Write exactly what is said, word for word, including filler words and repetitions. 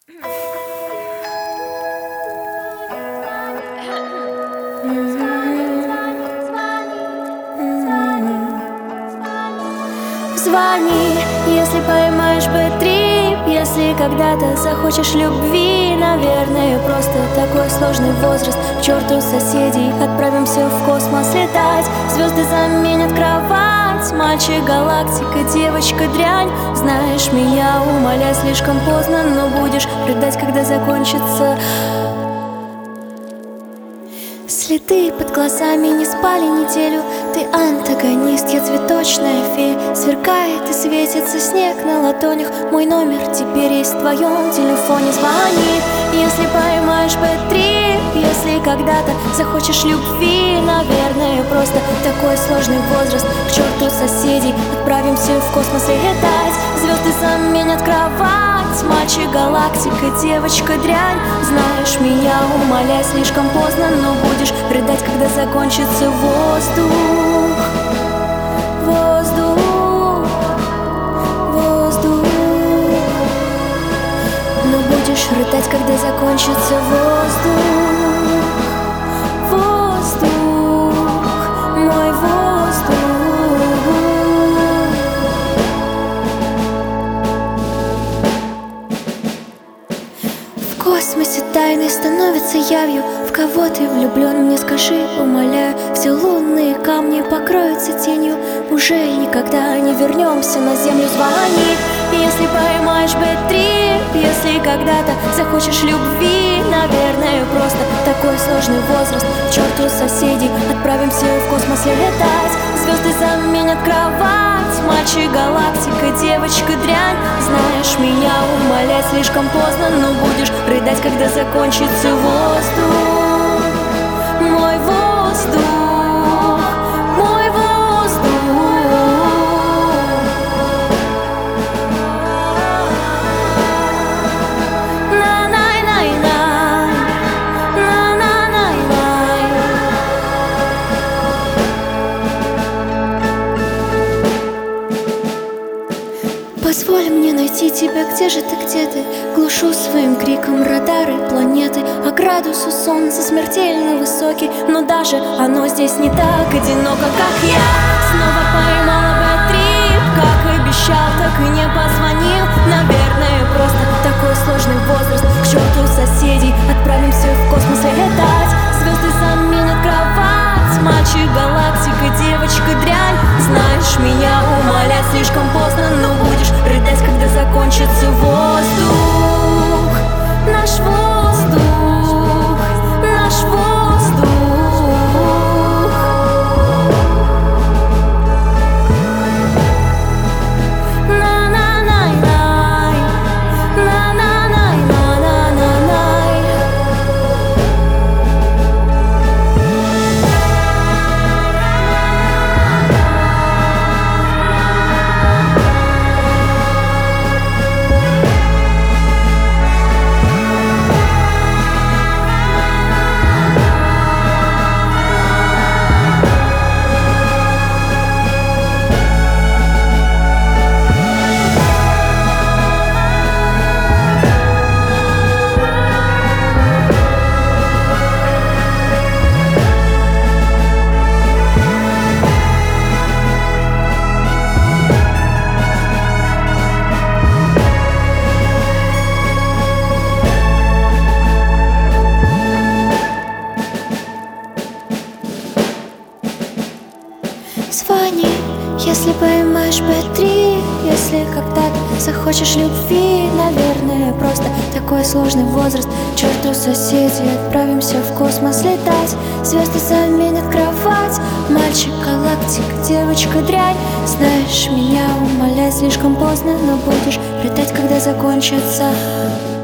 Звони, если поймаешь бэтрип, если когда-то захочешь любви. Наверное, просто такой сложный возраст. К черту соседей, отправимся в космос летать. Звезды заменят кровать, мальчик галактика, девочка дрянь. Знаешь меня, умоляй, слишком поздно, но будешь рыдать, когда закончится. Следы под глазами не спали неделю. Ты антагонист, я цветочная фея. Сверкает и светится снег на ладонях. Мой номер теперь есть в твоем телефоне. Звони, если поймаешь бэтрип, если когда-то захочешь любви. Наверное, просто такой сложный возраст. К черту соседей, отправимся в космос летать. Звезды заменят кровать, мальчик галактика, девочка дрянь. Знаешь меня, умоляй, слишком поздно, но будешь рыдать, когда закончится воздух. Воздух, воздух. Но будешь рыдать, когда закончится воздух. Воздух, мой воздух. В космосе тайны становятся явью. В кого ты влюблен, мне скажи, умоляю. Все лунные камни покроются тенью. Уже никогда не вернемся на землю. Звони, если поймаешь бэтрип, если когда-то захочешь любви. Наверное, просто такой сложный возраст. К черту соседей, отправимся в космос летать. Звезды заменят кровать, мальчик галактика, девочка дрянь. Знаешь меня, умоляй, слишком поздно, но будешь рыдать, когда закончится воздух. Мой воздух, мой воздух. На-най-най-най, на-на-най-най. Позволь мне найти тебя, где же ты, где ты? Глушу своим криком радары планеты, а градус у солнца смертельно высокий. Но даже оно здесь не так одиноко, как я. Снова поймала бэтрип, как обещал, так и не позвонил. Наверное, просто такой сложный возраст. К черту соседей, отправимся в космос летать. Звезды заменят кровать, мальчик галактика, девочка дрянь. Знаешь меня, умоляй, слишком поздно, но будешь рыдать, когда закончится воздух. Наш воздух, наш воздух. На-на-най-най, на-на-най, на-на-най-най. Звони, если поймаешь бэтрип, если когда-то захочешь любви. Наверное, просто такой сложный возраст. К черту соседей, отправимся в космос летать. Звезды заменят кровать, мальчик галактика, девочка дрянь. Знаешь меня, умоляй, слишком поздно, но будешь рыдать, когда закончится.